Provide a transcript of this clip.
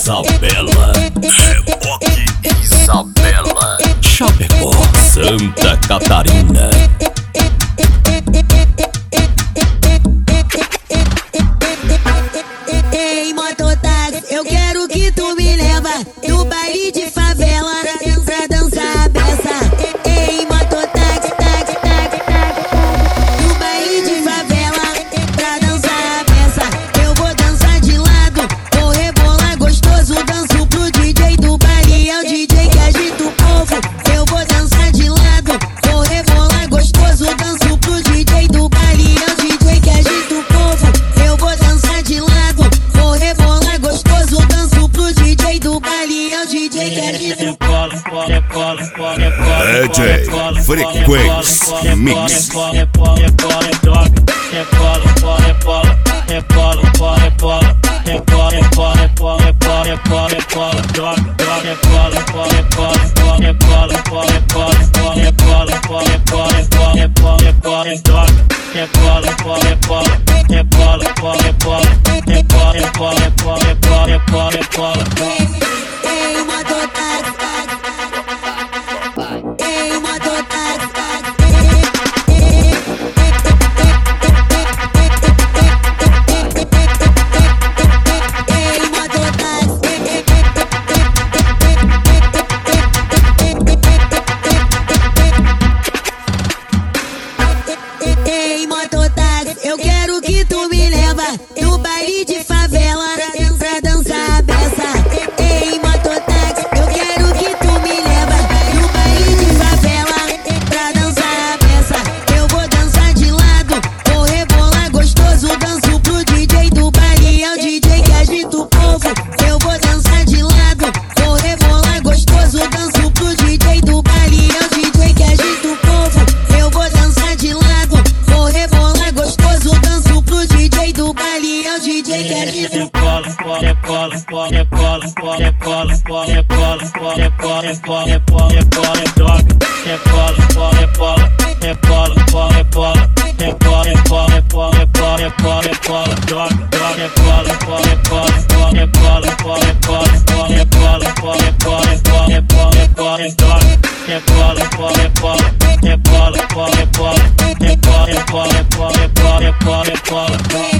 Isabela, Reboque Isabela, Chapecó, Santa Catarina. Ei, mototáxi, eu quero que tu me leva no baile de favela pra dançar a beça. Ei, mototáxi, táxi, táxi, táxi, no baile de favela pra dançar a beça. Eu vou dançar de lado, vou rebolar gostoso, danço pro DJ do baile, é o DJ que agita o povo. Eu vou dançar de lado, vou rebolar gostoso, danço pro DJ do baile, é o DJ que agita o povo. Eu vou dançar de lado, vou rebolar gostoso, danço pro DJ do baile, é o DJ que agita o povo. DJ Frequência Mix. Ei, mototáxi, ei, mototáxi, ei, mototáxi, eu quero que tu me leva no baile de favela pra dançar a beça. Ei, mototáxi, eu quero que tu me leva no baile de favela pra dançar a beça. Eu vou dançar de lado, vou rebolar gostoso, danço pro DJ do baile, é o DJ que agita o povo. Eu vou dançar de lado, vou rebolar gostoso, danço pro DJ do baile, é o DJ que agita o povo. Eu vou dançar de lado, vou rebolar gostoso, danço pro DJ do baile, é o DJ que agita o povo. Rebola.